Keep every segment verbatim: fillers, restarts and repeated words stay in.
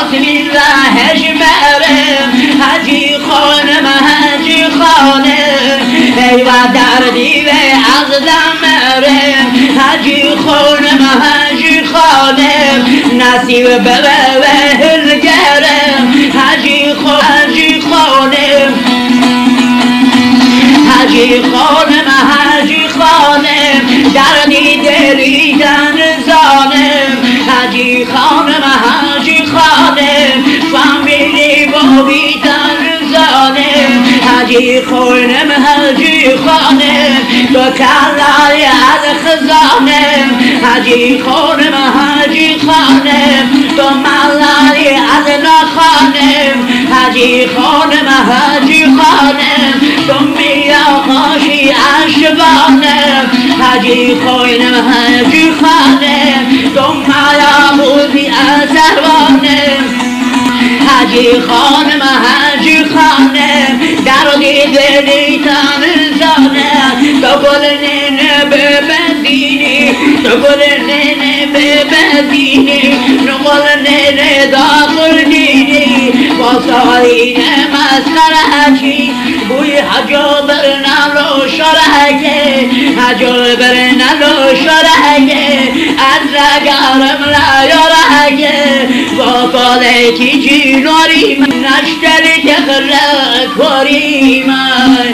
بسم الله اجمرم حاجی خانم حاجی خانم ای و دردی و عقدم مرم حاجی خانم حاجی خانم نصیب ببه هلگرم حاجی حاجی خانم حاجی خانم حاجی خانم دردی دریدن زانم حاجی خانم حاجی خانم فامیلی بابیدن زانم حاجی خانم حاجی خانم دو کلای از خزانم حاجی خانم حاجی خانم دو ملای از نخانم حاجی خانم حاجی خانم دو میاخاشی اشبانم حاجی خانم حاجی خانم دو ملاموزی ازروانم حاجی خانم حاجی خانم دردی دلی تن زانم تو گل نینه ببندینی تو گل نینه ببندینی نگل نینه داخل دینی باسارین مسخرهکی بوی حجو برنالو شرهکه حجو برنالو شرهکه از رگارم لا یارهکه با کاله کی جیناری من نشتری تخرک واری من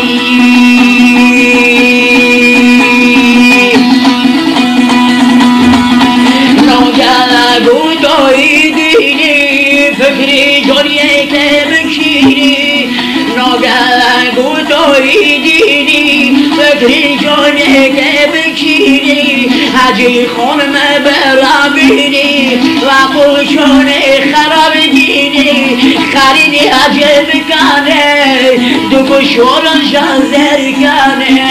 نوگل گویدوی دینی فکری جوریه که بکشیری نوگل گویدوی دینی فکری جوریه که بکشیری حاجی خانم برابینی و خوشون خراب دینی خریدی عجب کنه دو کشوران شازر کنه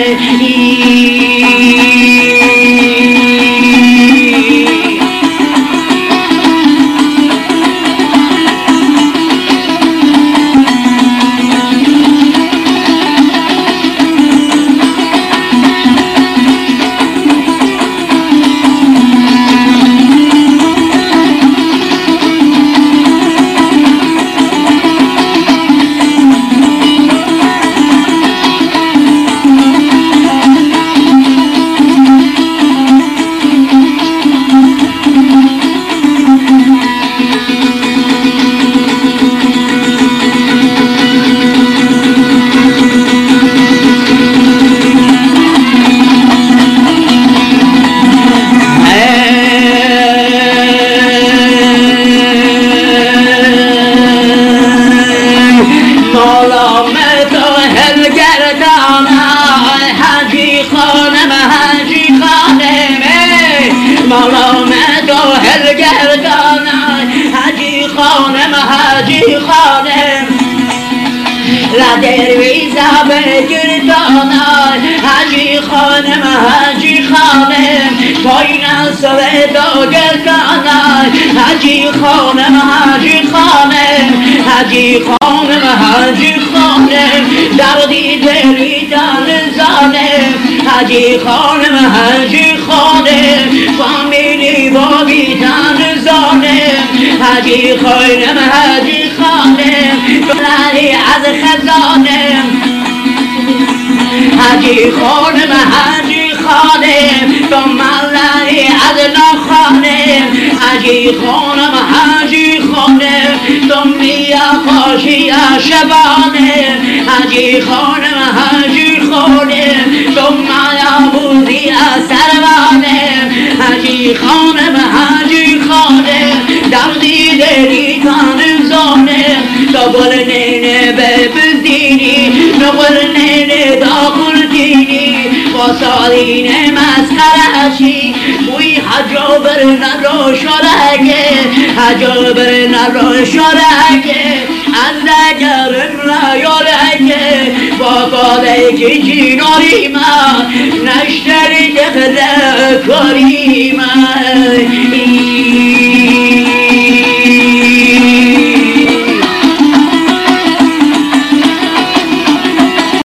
درویزا بگردانای حاجی خانم حاجی خانم پایین سر داگردانای حاجی خانم حاجی خانم حاجی خانم حاجی خانم دردی دریدن زانم حاجی خانم حاجی خانم فامیلی بابیدن زانم حاجی خانم حاجی خانم دلاری از خزانم حاجی خانم حاجی خانم تو ملایی از نخانم حاجی خانم حاجی خانم تو میا خاشی شبانم حاجی خانم حاجی خانم تو میا بودی سروانم حاجی خانم حاجی خانم دردی دری کانم زانم تو گل نینه ببزدینی نگل نینه داخل دینی با سالین مسخرهشی بوی حجو برنالو شرهکه حجو برنالو شرهکه از نگرم نیارهکه با کاله کی جیناری من نشتری دخل کاری من